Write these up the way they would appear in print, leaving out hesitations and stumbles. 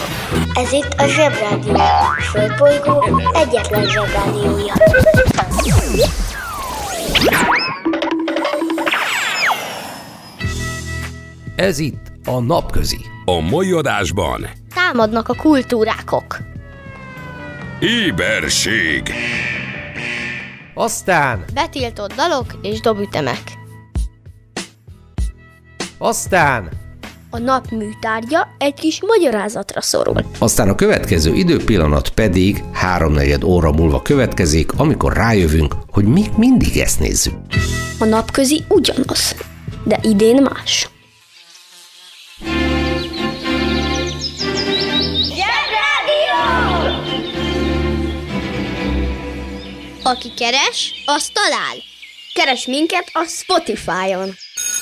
Ez itt a Zsebrádió, a Földbolygó egyetlen Zsebrádiója. Ez itt a Napközi. A mai adásban Támadnak a kultúrákok. éberség, Aztán Betiltott dalok és dobütemek. A nap műtárgya egy kis magyarázatra szorul. a következő időpillanat pedig 3-4 óra múlva következik, amikor rájövünk, hogy mi mindig ezt nézzük. A napközi ugyanaz, de idén más. Aki keres, az talál. Keres minket a Spotify-on.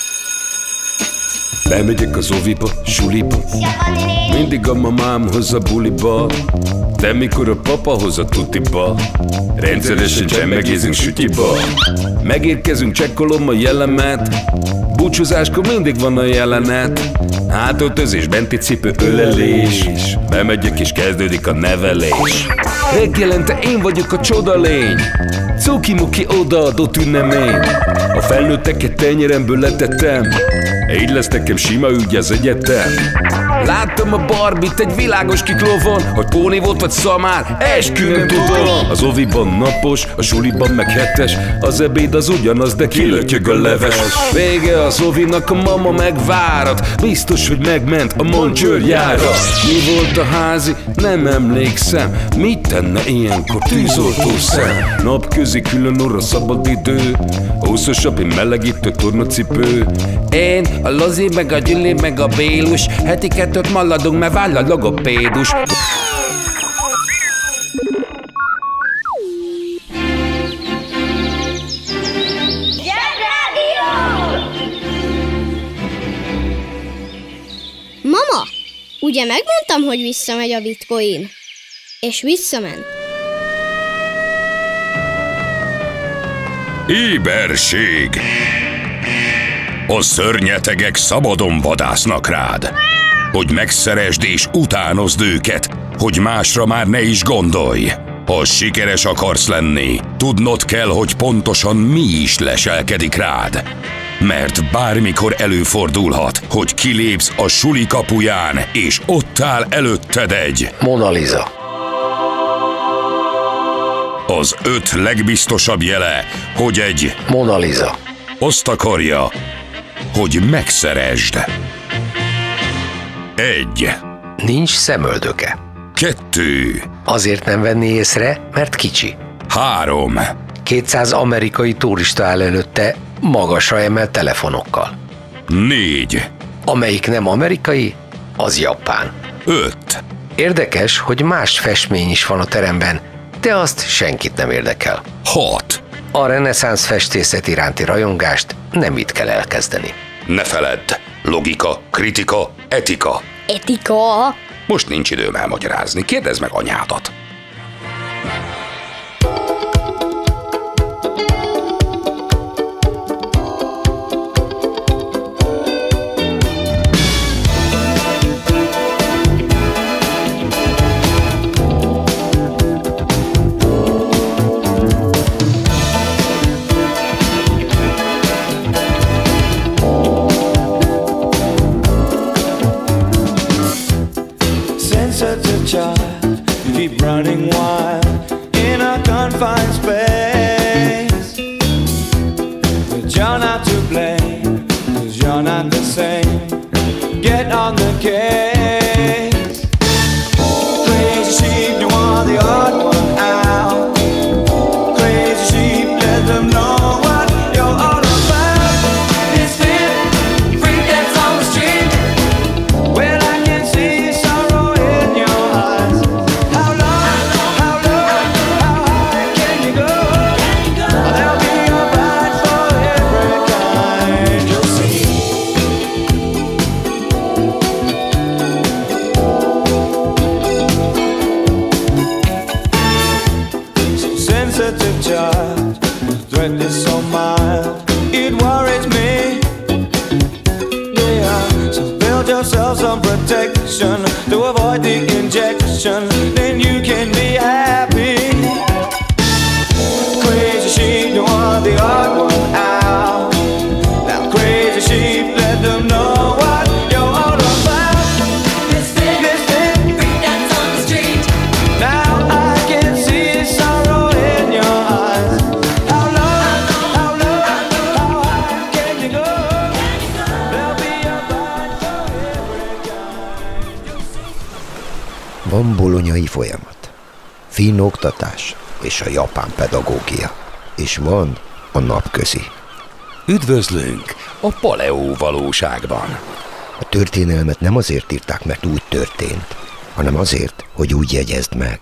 bemegyek az oviba, suliba, mindig a mamám hoz a buliba, de mikor a papa hoz a tutiba, rendszeresen csemmegézünk sütyiba. Megérkezünk, csekkolom a jellemet, búcsúzáskor mindig van a jelenet, hátöltözés, benti cipő, ölelés, bemegyek és kezdődik a nevelés. Reggelente én vagyok a csodalény, cuki-muki odaadott ünnemény, a felnőtteket tenyeremből letettem, így lesz nekem sima ügy az egyetem. Láttam a Barbit egy világos kiklovon, hogy póni volt vagy szamár, eskü nem tudom. Az oviban napos, a suliban meg hetes, az ebéd az ugyanaz, de kilötyög a leves. Vége az ovinak, a mama megvárat, biztos, hogy megment a Moncsőrjára. Mi volt a házi? Nem emlékszem, mit tenne ilyenkor tűzoltó szem? Napközi külön orra szabad idő, húszosabb, én melegítő tornacipő. Én, a Lozi, meg a Gyüli, meg a Bélus, heti kettőt maladunk, mert váll a logopédus. Mama, ugye megmondtam, hogy visszamegy a bitcoin? És visszament. Éberség! A szörnyetegek szabadon vadásznak rád, hogy megszeresd és utánozd őket, hogy másra már ne is gondolj. Ha sikeres akarsz lenni, tudnod kell, hogy pontosan mi is leselkedik rád. Mert bármikor előfordulhat, hogy kilépsz a suli kapuján, és ott áll előtted egy Mona Lisa. Az 5 legbiztosabb jele, hogy egy Mona Lisa. azt akarja, hogy megszeresd. 1. Nincs szemöldöke. 2. Azért nem venni észre, mert kicsi. 3. 200 amerikai turista áll előtte, magasra emelt telefonokkal. 4. Amelyik nem amerikai, az japán. 5. Érdekes, hogy más festmény is van a teremben, de azt senkit nem érdekel. 6. A reneszánsz festészet iránti rajongást nem itt kell elkezdeni. Ne feledd, logika, kritika, etika. Etika? Most nincs időm elmagyarázni, kérdezd meg anyádat. Child, you keep running wild in a confined space, but you're not to blame, 'cause you're not the same. Get on the case. Crazy sheep, you are the odd one out. Crazy sheep, let them know what you're all about. This fit, freak that's on the street. Well, I can see sorrow in your eyes. How long, how high can you go? There'll be a ride for every kind you'll see. So sensitive child, the threat is so mild, it worries me. Yeah, so build yourself some protection to avoid the Van bolonyai folyamat, finn oktatás és a japán pedagógia, és van a napközi. Üdvözlünk a paleó valóságban. A történelmet nem azért írták, mert úgy történt, hanem azért, hogy úgy jegyezd meg.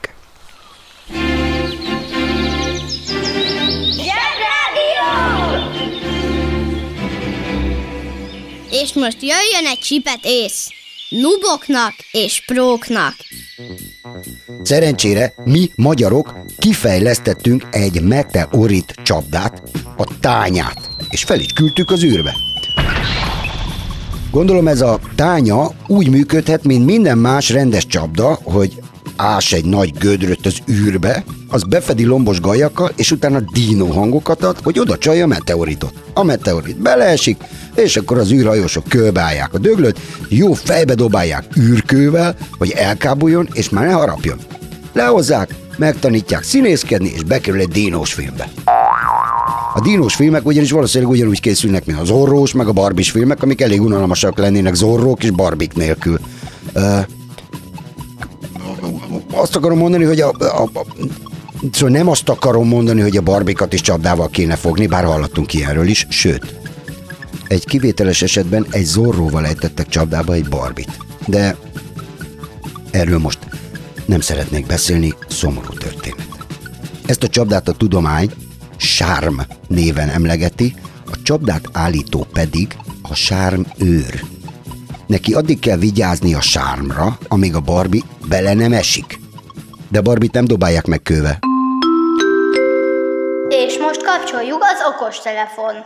És most jöjjön egy csipet ész. Nuboknak és próknak. Szerencsére mi, magyarok, kifejlesztettünk egy meteorit csapdát, a tányát, és fel is küldtük az űrbe. Gondolom ez a tánya úgy működhet, mint minden más rendes csapda, hogy ás egy nagy gödröt az űrbe, az befedi lombos gajakkal, és utána dínó hangokat ad, hogy oda csalja a meteoritot. A meteorit beleesik, és akkor az űrhajósok körbeállják a döglöt, jó fejbe dobálják űrkővel, hogy elkábuljon, és már ne harapjon. Lehozzák, megtanítják színészkedni, és bekerül egy dínós filmbe. A dínós filmek ugyanis valószínűleg ugyanúgy készülnek, mint a Zorrós, meg a Barbis filmek, amik elég unalmasak lennének Zorrók és Barbik nélkül. Azt akarom mondani, hogy szóval nem azt akarom mondani, hogy a Barbikat is csapdával kéne fogni, bár hallottunk ilyenről is, sőt, egy kivételes esetben egy Zorróval ejtettek csapdába egy Barbit. De erről most nem szeretnék beszélni, szomorú történet. Ezt a csapdát a tudomány sárm néven emlegeti, a csapdát állító pedig a sármőr. Neki addig kell vigyázni a sármra, amíg a Barbie bele nem esik. De Barbie-t nem dobálják meg kővel. És most kapcsoljuk az okostelefon.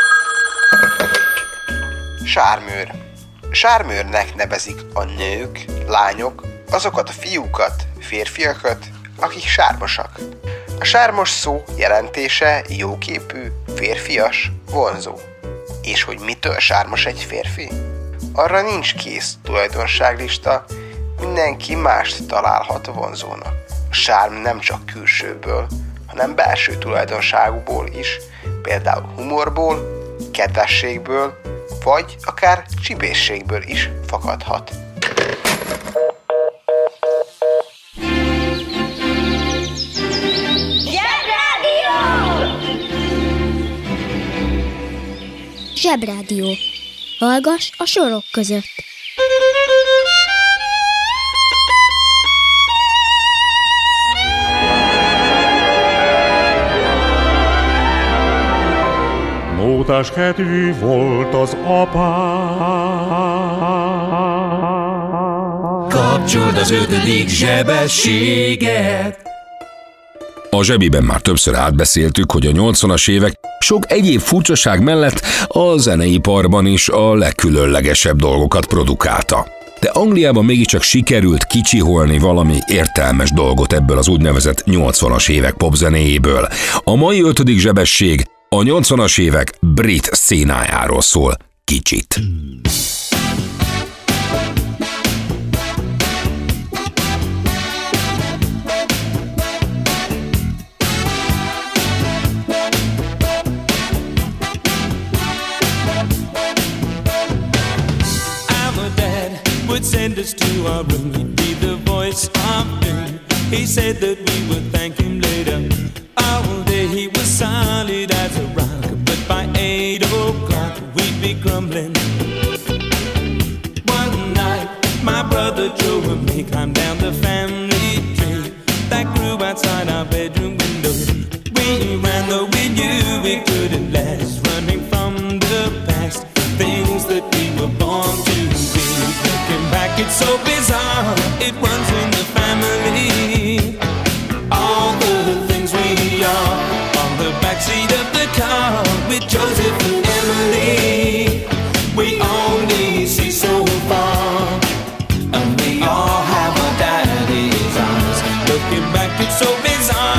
Sármőr. Sármőrnek nevezik a nők, lányok, azokat a fiúkat, férfiakat, akik sármosak. A sármos szó jelentése jóképű, férfias, vonzó. És hogy mitől sármos egy férfi? Arra nincs kész tulajdonságlista, mindenki mást találhat vonzónak. A sárm nem csak külsőből, hanem belső tulajdonságúból is, például humorból, kedvességből, vagy akár csibészségből is fakadhat. Zsebrádió. Hallgass a sorok között. Mótás kedvű volt az apám. Kapcsold az 5. zsebességet. A zsebiben már többször átbeszéltük, hogy a 80-as évek sok egyéb furcsaság mellett a zeneiparban is a legkülönlegesebb dolgokat produkálta. De Angliában mégiscsak sikerült kicsiholni valami értelmes dolgot ebből az úgynevezett 80-as évek popzenéjéből. A mai 5. zsebesség a 80-as évek brit szénájáról szól kicsit. Would send us to our room, he'd be the voice of doom. He said that we would thank him later. All day he was solid as a rock, but by 8 o'clock we'd be grumbling. One night my brother Joe and me climbed down the family tree that grew outside our bedroom window. We ran though we knew we couldn't last, running from the past, things that we were born to be. Looking back, it's so bizarre, it runs in the family. All the things we are on the backseat of the car with Joseph and Emily. We only see so far, and we all have our daddy's eyes. Looking back, it's so bizarre.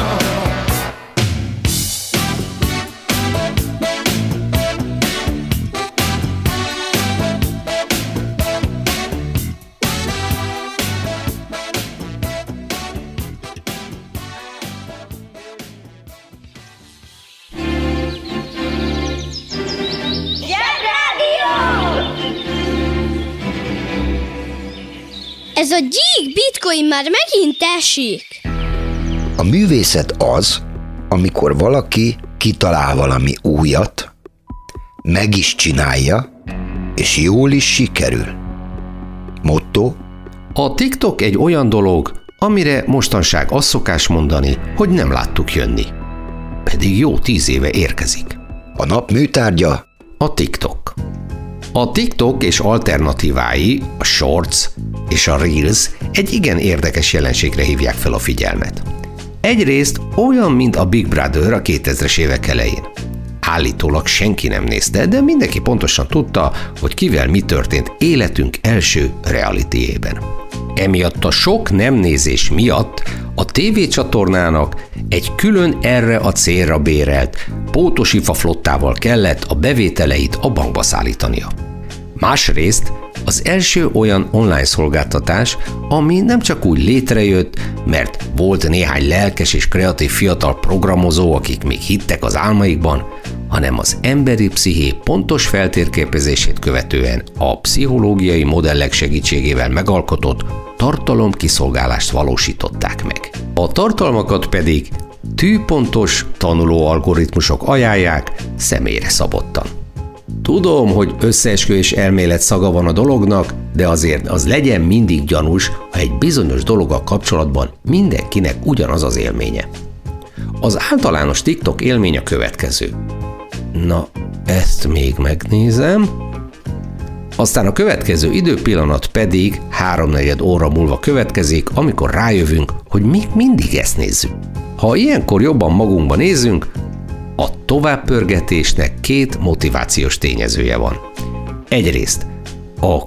Ez a gyík bitcoin már megint esik. A művészet az, amikor valaki kitalál valami újat, meg is csinálja, és jól is sikerül. Motto: A TikTok egy olyan dolog, amire mostanság azt szokás mondani, hogy nem láttuk jönni. Pedig jó 10 éve érkezik. A nap műtárgya a TikTok. A TikTok és alternatívái, a Shorts és a Reels egy igen érdekes jelenségre hívják fel a figyelmet. Egyrészt olyan, mint a Big Brother a 2000-es évek elején. Állítólag senki nem nézte, de mindenki pontosan tudta, hogy kivel mi történt életünk első realityjében. Emiatt a sok nem nézés miatt a tévécsatornának egy külön erre a célra bérelt pótosifa flottával kellett a bevételeit a bankba szállítania. Másrészt az első olyan online szolgáltatás, ami nem csak úgy létrejött, mert volt néhány lelkes és kreatív fiatal programozó, akik még hittek az álmaikban, hanem az emberi psziché pontos feltérképezését követően a pszichológiai modellek segítségével megalkotott tartalomkiszolgálást valósították meg. A tartalmakat pedig tűpontos tanuló algoritmusok ajánlják személyre szabottan. Tudom, hogy összeesküvés elmélet szaga van a dolognak, de azért az legyen mindig gyanús, ha egy bizonyos dologgal kapcsolatban mindenkinek ugyanaz az élménye. Az általános TikTok élmény a következő. Na, ezt még megnézem. Aztán a következő időpillanat pedig 3-4 óra múlva következik, amikor rájövünk, hogy még mindig ezt nézzük. Ha ilyenkor jobban magunkba nézünk, a továbbpörgetésnek 2 motivációs tényezője van. Egyrészt a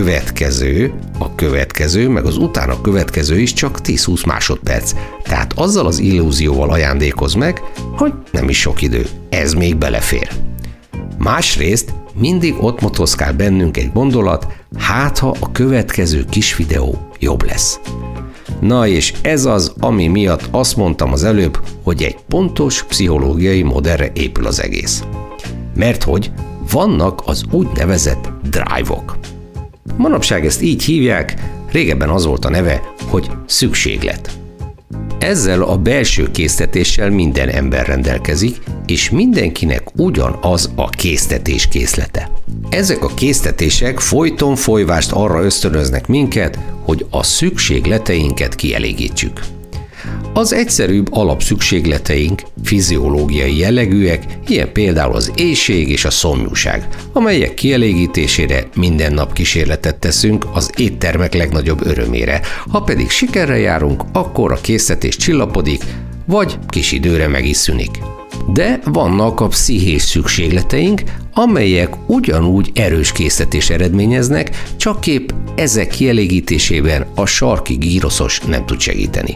következő, meg az utána következő is csak 10-20 másodperc, tehát azzal az illúzióval ajándékoz meg, hogy nem is sok idő, ez még belefér. Másrészt mindig ott motoszkál bennünk egy gondolat, hát ha a következő kis videó jobb lesz. Na és ez az, ami miatt azt mondtam az előbb, hogy egy pontos pszichológiai modellre épül az egész. Mert hogy vannak az úgynevezett drive-ok. Manapság ezt így hívják, régebben az volt a neve, hogy szükséglet. Ezzel a belső késztetéssel minden ember rendelkezik, és mindenkinek ugyanaz a késztetés készlete. Ezek a késztetések folyton folyvást arra ösztönöznek minket, hogy a szükségleteinket kielégítsük. Az egyszerűbb alapszükségleteink fiziológiai jellegűek, ilyen például az éhség és a szomjúság, amelyek kielégítésére minden nap kísérletet teszünk az éttermek legnagyobb örömére. Ha pedig sikerrel járunk, akkor a késztetés csillapodik, vagy kis időre meg is szűnik. De vannak a pszichés szükségleteink, amelyek ugyanúgy erős késztetés eredményeznek, csak épp ezek kielégítésében a sarki gyroszos nem tud segíteni.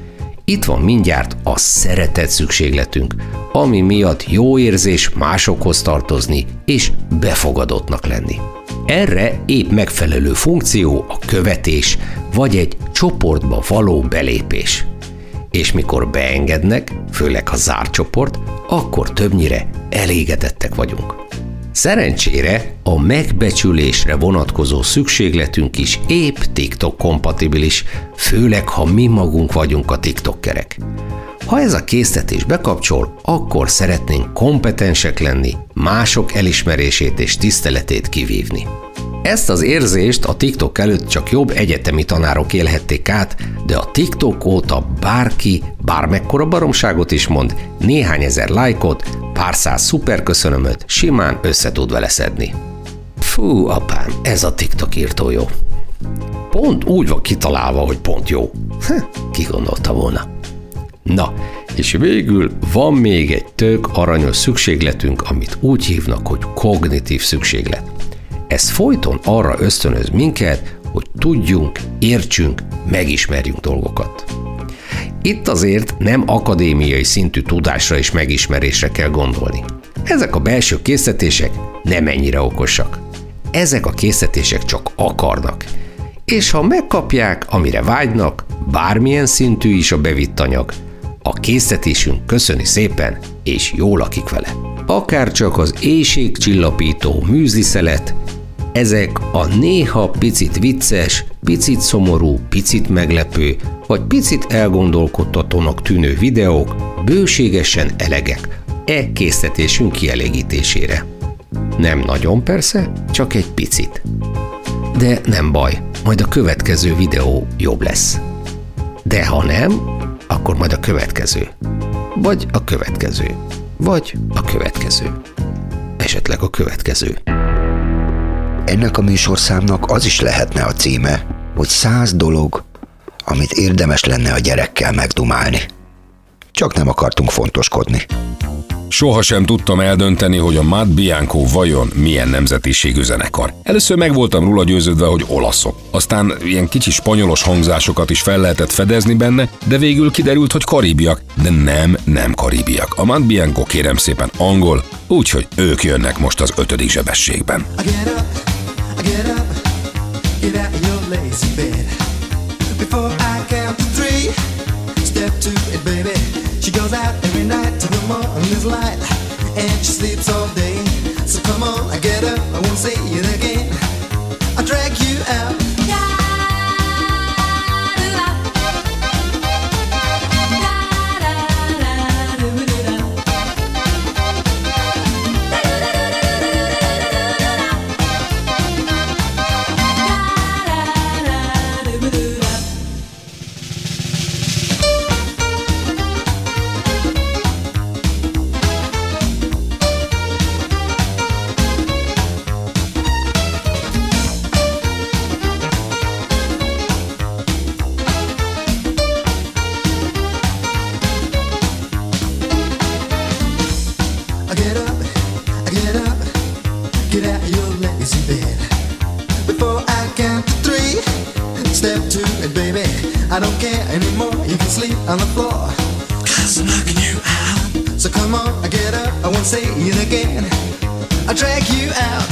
Itt van mindjárt a szeretet szükségletünk, ami miatt jó érzés másokhoz tartozni és befogadottnak lenni. Erre épp megfelelő funkció a követés, vagy egy csoportba való belépés. És mikor beengednek, főleg ha zárt csoport, akkor többnyire elégedettek vagyunk. Szerencsére a megbecsülésre vonatkozó szükségletünk is épp TikTok kompatibilis, főleg ha mi magunk vagyunk a TikTokerek. Ha ez a késztetés bekapcsol, akkor szeretnénk kompetensek lenni, mások elismerését és tiszteletét kivívni. Ezt az érzést a TikTok előtt csak jobb egyetemi tanárok élhették át, de a TikTok óta bárki bármekkora baromságot is mond, néhány ezer lájkot, pár száz szuperköszönömöt simán össze tud vele szedni. Fú, apám, ez a TikTok írtó jó. Pont úgy van kitalálva, hogy pont jó. Ki gondolta volna? Na, és végül van még egy tök aranyos szükségletünk, amit úgy hívnak, hogy kognitív szükséglet. Ez folyton arra ösztönöz minket, hogy tudjunk, értsünk, megismerjünk dolgokat. Itt azért nem akadémiai szintű tudásra és megismerésre kell gondolni. Ezek a belső késztetések nem ennyire okosak. Ezek a késztetések csak akarnak. És ha megkapják, amire vágynak, bármilyen szintű is a bevitt anyag, a késztetésünk köszöni szépen, és jól lakik vele. Akár csak az éhségcsillapító műzliszelet, Ezek a néha picit vicces, picit szomorú, picit meglepő, vagy picit elgondolkodtatónak tűnő videók bőségesen elegek késztetésünk kielégítésére. Nem nagyon persze, csak egy picit. De nem baj, majd a következő videó jobb lesz. De ha nem, akkor majd a következő. Vagy a következő. Vagy a következő. Esetleg a következő. Ennek a műsorszámnak az is lehetne a címe, hogy 100 dolog, amit érdemes lenne a gyerekkel megdumálni. Csak nem akartunk fontoskodni. Sohasem tudtam eldönteni, hogy a Matt Bianco vajon milyen nemzetiségű zenekar. Először meg voltam róla győződve, hogy olaszok. Aztán ilyen kicsi spanyolos hangzásokat is fel lehetett fedezni benne, de végül kiderült, hogy karibiak. De nem karibiak. A Matt Bianco kérem szépen angol, úgyhogy ők jönnek most az 5. zsebességben. She goes out every night till the morning is light, and she sleeps all day. So come on, I get up, I won't say it again. I'll drag you out. I don't care anymore, you can sleep on the floor, 'cause I'm knocking you out. So come on, I get up, I won't say it again. I'll drag you out.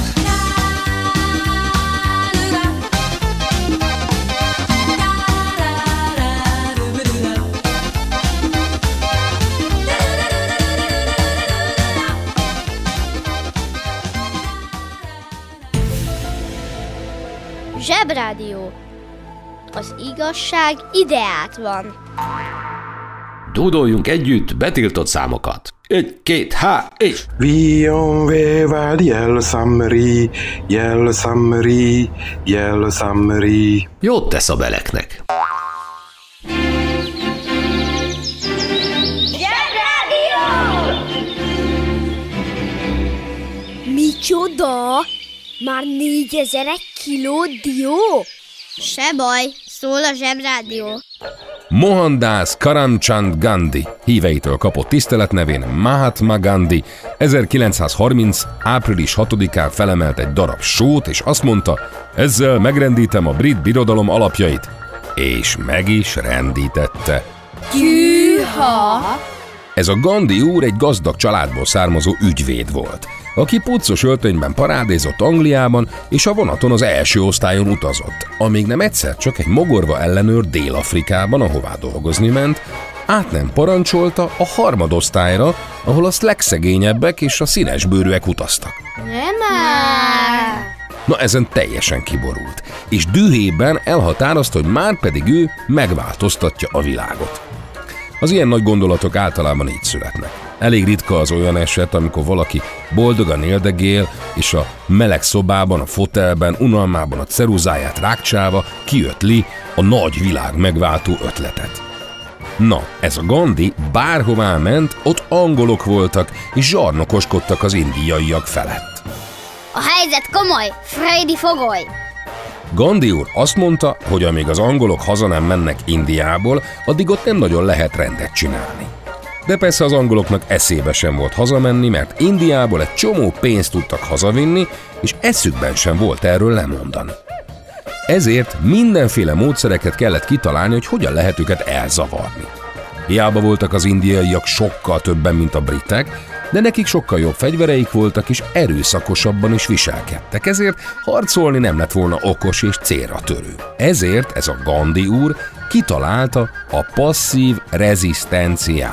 Zsebrádió. Az igazság ideát van. Dúdoljunk együtt betiltott számokat. 1, 2, 3, és... Vion vével jel szamri, jel szamri, jel szamri. Jót tesz a beleknek. Zsebrádió! Micsoda? Már 4000 kiló dió? Se baj, szól a Zsebrádió. Mohandas Karamchand Gandhi híveitől kapott tiszteletnevén Mahatma Gandhi 1930. április 6-án felemelt egy darab sót, és azt mondta, ezzel megrendítem a brit birodalom alapjait. És meg is rendítette. Gyűha! Ez a Gandhi úr egy gazdag családból származó ügyvéd volt, aki puccos öltönyben parádézott Angliában, és a vonaton az első osztályon utazott, amíg nem egyszer csak egy mogorva ellenőr Dél-Afrikában, ahová dolgozni ment, át nem parancsolta a harmadosztályra, ahol a legszegényebbek és a színesbőrűek utaztak. Na ezen teljesen kiborult, és dühében elhatározta, hogy már pedig ő megváltoztatja a világot. Az ilyen nagy gondolatok általában így születnek. Elég ritka az olyan eset, amikor valaki boldogan éldegél, és a meleg szobában, a fotelben, unalmában a ceruzáját rákcsálva kiötli a nagy világ megváltó ötletet. Na, ez a Gandhi bárhová ment, ott angolok voltak, és zsarnokoskodtak az indiaiak felett. A helyzet komoly, Freddy fogoly! Gandhi úr azt mondta, hogy amíg az angolok haza nem mennek Indiából, addig ott nem nagyon lehet rendet csinálni. De persze az angoloknak eszébe sem volt hazamenni, mert Indiából egy csomó pénzt tudtak hazavinni, és eszükben sem volt erről lemondani. Ezért mindenféle módszereket kellett kitalálni, hogy hogyan lehet őket elzavarni. Hiába voltak az indiaiak sokkal többen, mint a britek, de nekik sokkal jobb fegyvereik voltak, és erőszakosabban is viselkedtek, ezért harcolni nem lett volna okos és célra törő. Ezért ez a Gandhi úr kitalálta a passzív rezisztenciát.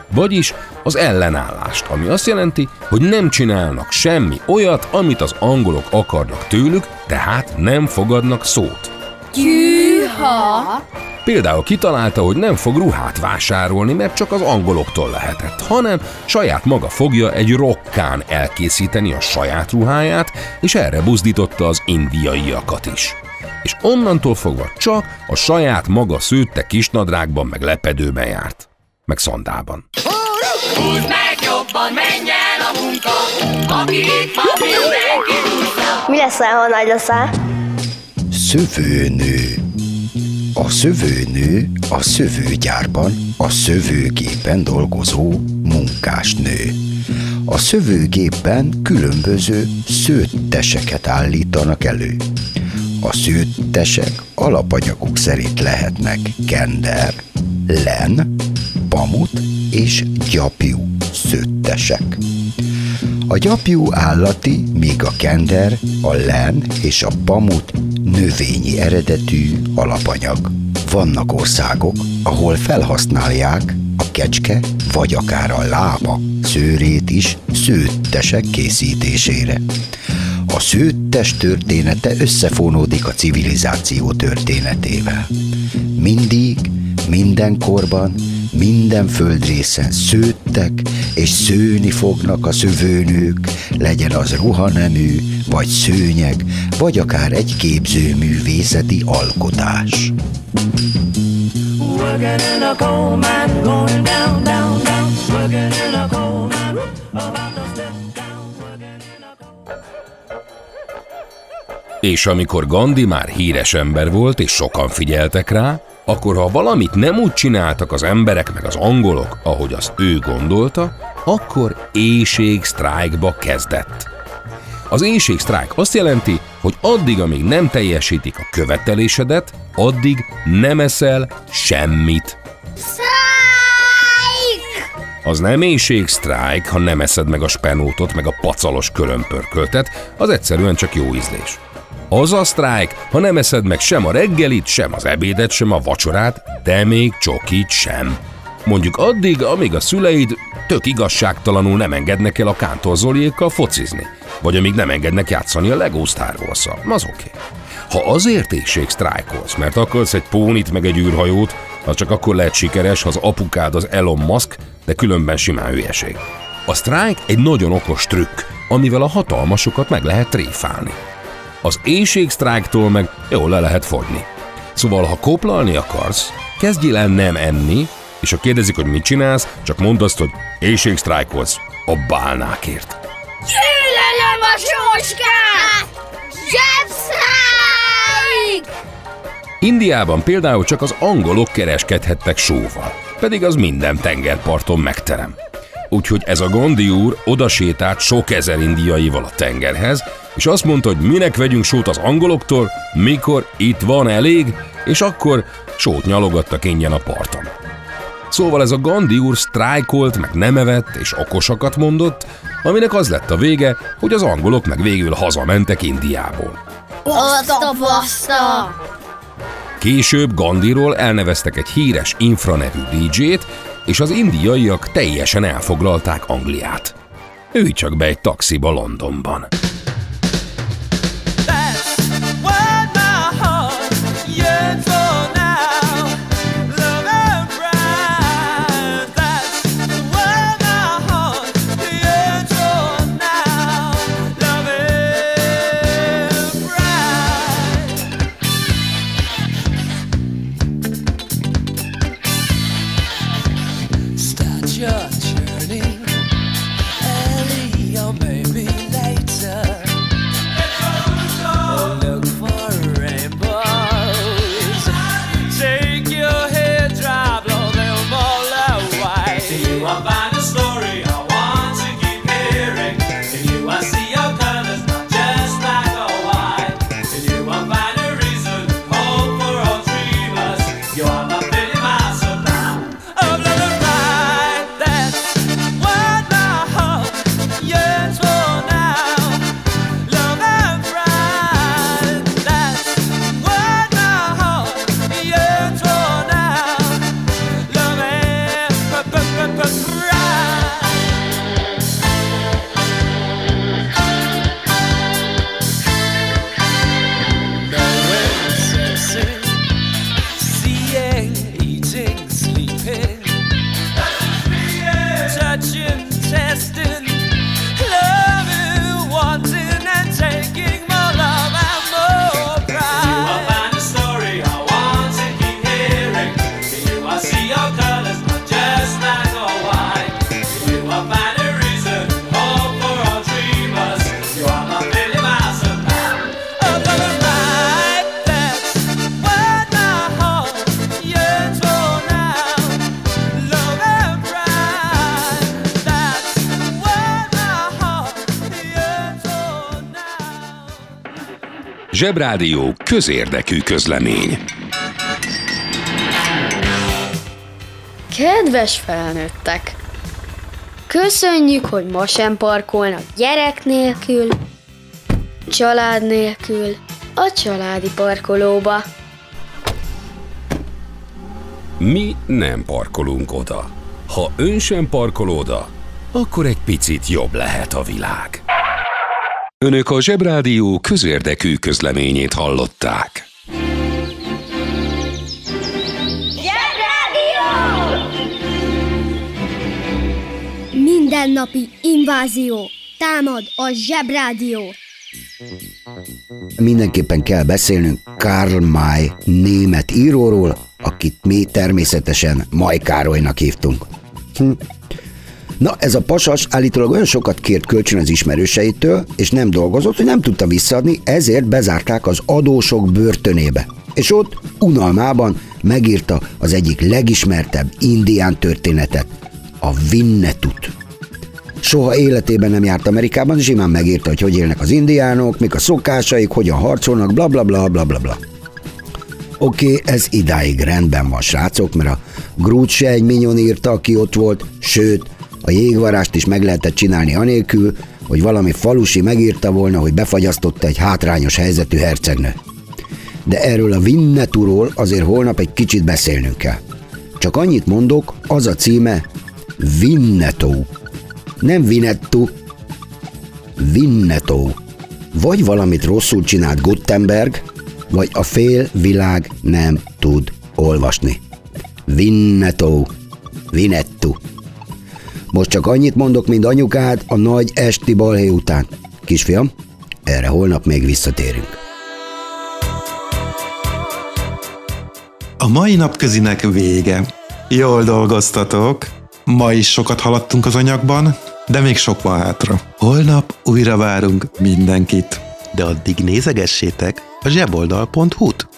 vagyis az ellenállást, ami azt jelenti, hogy nem csinálnak semmi olyat, amit az angolok akarnak tőlük, tehát nem fogadnak szót. Tyűha! Például kitalálta, hogy nem fog ruhát vásárolni, mert csak az angoloktól lehetett, hanem saját maga fogja egy rokkán elkészíteni a saját ruháját, és erre buzdította az indiaiakat is. És onnantól fogva csak a saját maga szőtte kisnadrágban meg lepedőben járt, meg szandában. Húzd meg jobban, menjen a munka, aki itt van, mindenki húzza. Mi leszel, ha nagy leszel? Szövőnő. A szövőnő a szövőgyárban, a szövőgépen dolgozó munkásnő. A szövőgépben különböző szőtteseket állítanak elő. A szőttesek alapanyaguk szerint lehetnek kender, len, pamut és gyapjú szőttesek. A gyapjú állati, míg a kender, a len és a pamut növényi eredetű alapanyag. Vannak országok, ahol felhasználják a kecske vagy akár a lába szőrét is szőttesek készítésére. A szőttes története összefonódik a civilizáció történetével. Mindig, mindenkorban, minden földrészen szőttek és szőni fognak a szövőnők, legyen az ruhanemű, vagy szőnyeg, vagy akár egy képzőművészeti alkotás. És amikor Gandhi már híres ember volt, és sokan figyeltek rá, akkor ha valamit nem úgy csináltak az emberek meg az angolok, ahogy azt ő gondolta, akkor éhségsztrájkba kezdett. Az éhségsztrájk azt jelenti, hogy addig, amíg nem teljesítik a követelésedet, addig nem eszel semmit. Sztrájk! Az nem éhségsztrájk, ha nem eszed meg a spenótot, meg a pacalos körömpörköltet, az egyszerűen csak jó ízlés. Az a sztrájk, ha nem eszed meg sem a reggelit, sem az ebédet, sem a vacsorát, de még csokit sem. Mondjuk addig, amíg a szüleid tök igazságtalanul nem engednek el a Kántor Zoliékkal focizni, vagy amíg nem engednek játszani a Lego Star Wars-szal, az oké. Ha azért éhségsztrájkolsz, mert akarsz egy pónit meg egy űrhajót, az csak akkor lehet sikeres, ha az apukád az Elon Musk, de különben simán hülyeség. A sztrájk egy nagyon okos trükk, amivel a hatalmasokat meg lehet tréfálni. Az éhségsztrájktól meg jól le lehet fogyni. Szóval, ha koplalni akarsz, kezdjél el nem enni, és ha kérdezik, hogy mit csinálsz, csak mondd azt, hogy éhségsztrájkolsz a bálnákért. Gyűlölöm a sóskát! Zsebsztrájk! Indiában például csak az angolok kereskedhettek sóval, pedig az minden tengerparton megterem. Úgyhogy ez a Gandhi úr odasétált sok ezer indiaival a tengerhez, és azt mondta, hogy minek vegyünk sót az angoloktól, mikor itt van elég, és akkor sót nyalogattak ingyen a parton. Szóval ez a Gandhi úr sztrájkolt, meg nem evett, és okosakat mondott, aminek az lett a vége, hogy az angolok meg végül hazamentek Indiából. Baszta! Később Gandhiról elneveztek egy híres Infra nevű DJ-t, és az indiaiak teljesen elfoglalták Angliát. Ülj csak be egy taxiba Londonban. Your journey early or maybe later. Zsebrádió közérdekű közlemény. Kedves felnőttek! Köszönjük, hogy ma sem parkolnak gyerek nélkül, család nélkül a családi parkolóba. Mi nem parkolunk oda. Ha ön sem parkol oda, akkor egy picit jobb lehet a világ. Önök a Zsebrádió közérdekű közleményét hallották. Mindennapi invázió. Támad a Zsebrádió. Mindenképpen kell beszélnünk Karl May német íróról, akit mi természetesen May Károlynak hívtunk. Na, ez a pasas állítólag olyan sokat kért kölcsön az ismerőseitől, és nem dolgozott, hogy nem tudta visszaadni, ezért bezárták az adósok börtönébe. És ott unalmában megírta az egyik legismertebb indián történetet, a Winnetut. Soha életében nem járt Amerikában, és imán megírta, hogy élnek az indiánok, mik a szokásaik, hogyan harcolnak, bla bla bla bla bla bla. Oké, ez idáig rendben van, srácok, mert a Groot se egy minyon írta, aki ott volt, sőt, a jégvarást is meg lehetett csinálni anélkül, hogy valami falusi megírta volna, hogy befagyasztotta egy hátrányos helyzetű hercegnő. De erről a Winneturól azért holnap egy kicsit beszélnünk kell. Csak annyit mondok, az a címe Winnetou. Nem Winnetou, Winnetou. Vagy valamit rosszul csinált Gutenberg, vagy a fél világ nem tud olvasni. Winnetou, Winnetou. Most csak annyit mondok, mint anyukád a nagy esti balhé után. Kisfiam, erre holnap még visszatérünk. A mai napközinek vége. Jól dolgoztatok. Ma is sokat haladtunk az anyagban, de még sok van hátra. Holnap újra várunk mindenkit. De addig nézegessétek a zseboldal.hu-t.